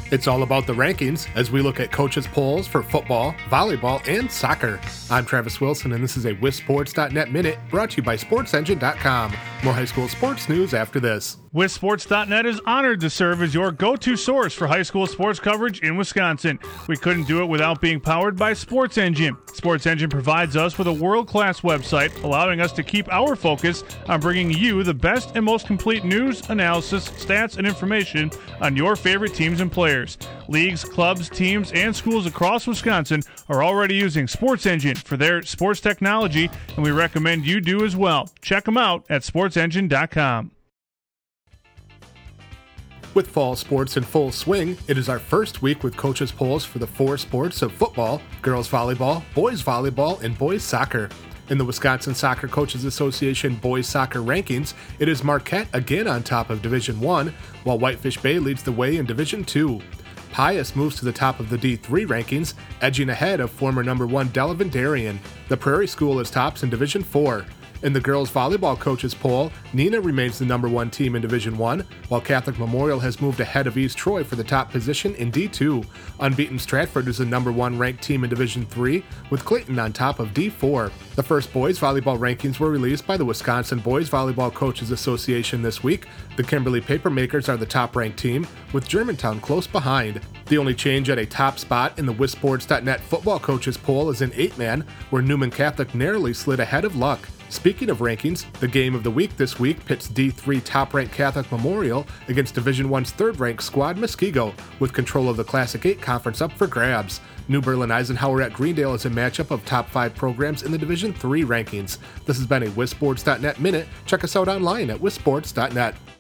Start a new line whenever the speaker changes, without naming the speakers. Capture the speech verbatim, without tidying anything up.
It's all about the rankings as we look at coaches' polls for football, volleyball, and soccer. I'm Travis Wilson, and this is a WisSports dot net Minute brought to you by Sports Engine dot com. More high school sports news after this.
WisSports dot net is honored to serve as your go-to source for high school sports coverage in Wisconsin. We couldn't do it without being powered by Sports Engine. Sports Engine provides us with a world-class website, allowing us to keep our focus on bringing you the best and most complete news, analysis, stats, and information on your favorite teams and players. Leagues, clubs, teams, and schools across Wisconsin are already using Sports Engine for their sports technology, and we recommend you do as well. Check them out at Sports Engine dot com.
With fall sports in full swing, it is our first week with coaches' polls for the four sports of football, girls volleyball, boys volleyball, and boys soccer. In the Wisconsin Soccer Coaches Association boys soccer rankings, it is Marquette again on top of Division one, while Whitefish Bay leads the way in Division two. Pius moves to the top of the D three rankings, edging ahead of former number one Delavan Darien. The Prairie School is tops in Division four. In the girls volleyball coaches poll, Neenah remains the number one team in Division one, while Catholic Memorial has moved ahead of East Troy for the top position in D two. Unbeaten Stratford is the number one ranked team in Division three, with Clayton on top of D four. The first boys volleyball rankings were released by the Wisconsin Boys Volleyball Coaches Association this week. The Kimberly Papermakers are the top-ranked team, with Germantown close behind. The only change at a top spot in the WisSports dot net football coaches poll is in eight-man, where Newman Catholic narrowly slid ahead of Luck. Speaking of rankings, the game of the week this week pits D three top-ranked Catholic Memorial against Division one's third-ranked squad Muskego, with control of the Classic eight conference up for grabs. New Berlin Eisenhower at Greendale is a matchup of top five programs in the Division three rankings. This has been a WisSports dot net Minute. Check us out online at WisSports dot net.